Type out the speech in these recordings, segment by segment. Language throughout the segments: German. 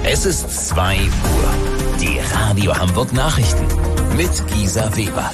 Es ist 2 Uhr. Die Radio Hamburg Nachrichten mit Gisa Weber.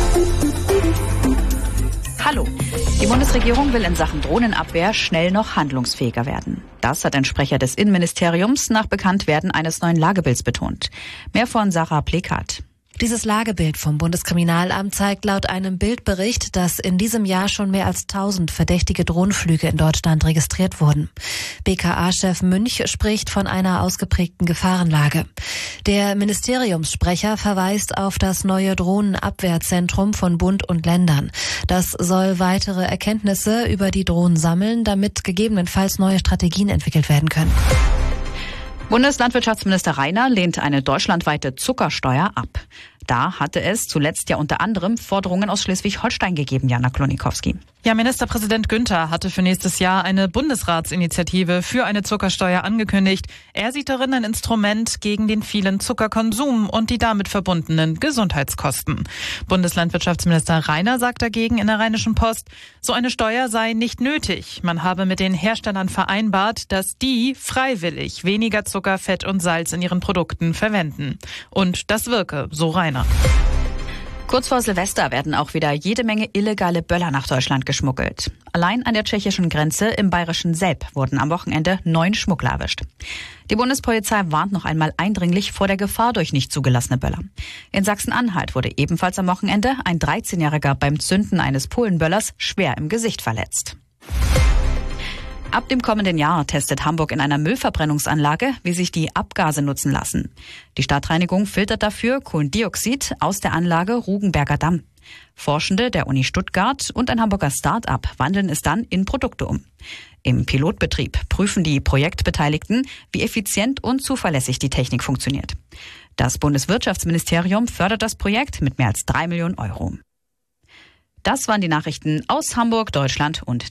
Hallo. Die Bundesregierung will in Sachen Drohnenabwehr schnell noch handlungsfähiger werden. Das hat ein Sprecher des Innenministeriums nach Bekanntwerden eines neuen Lagebilds betont. Mehr von Sarah Plekat. Dieses Lagebild vom Bundeskriminalamt zeigt laut einem Bildbericht, dass in diesem Jahr schon mehr als 1000 verdächtige Drohnenflüge in Deutschland registriert wurden. BKA-Chef Münch spricht von einer ausgeprägten Gefahrenlage. Der Ministeriumssprecher verweist auf das neue Drohnenabwehrzentrum von Bund und Ländern. Das soll weitere Erkenntnisse über die Drohnen sammeln, damit gegebenenfalls neue Strategien entwickelt werden können. Bundeslandwirtschaftsminister Rainer lehnt eine deutschlandweite Zuckersteuer ab. Da hatte es zuletzt ja unter anderem Forderungen aus Schleswig-Holstein gegeben, Jana Klonikowski. Ja, Ministerpräsident Günther hatte für nächstes Jahr eine Bundesratsinitiative für eine Zuckersteuer angekündigt. Er sieht darin ein Instrument gegen den vielen Zuckerkonsum und die damit verbundenen Gesundheitskosten. Bundeslandwirtschaftsminister Rainer sagt dagegen in der Rheinischen Post, so eine Steuer sei nicht nötig. Man habe mit den Herstellern vereinbart, dass die freiwillig weniger Zucker, Fett und Salz in ihren Produkten verwenden. Und das wirke, so Rainer. Kurz vor Silvester werden auch wieder jede Menge illegale Böller nach Deutschland geschmuggelt. Allein an der tschechischen Grenze im bayerischen Selb wurden am Wochenende 9 Schmuggler erwischt. Die Bundespolizei warnt noch einmal eindringlich vor der Gefahr durch nicht zugelassene Böller. In Sachsen-Anhalt wurde ebenfalls am Wochenende ein 13-Jähriger beim Zünden eines Polenböllers schwer im Gesicht verletzt. Ab dem kommenden Jahr testet Hamburg in einer Müllverbrennungsanlage, wie sich die Abgase nutzen lassen. Die Stadtreinigung filtert dafür Kohlendioxid aus der Anlage Rugenberger Damm. Forschende der Uni Stuttgart und ein Hamburger Start-up wandeln es dann in Produkte um. Im Pilotbetrieb prüfen die Projektbeteiligten, wie effizient und zuverlässig die Technik funktioniert. Das Bundeswirtschaftsministerium fördert das Projekt mit mehr als 3 Millionen Euro. Das waren die Nachrichten aus Hamburg, Deutschland und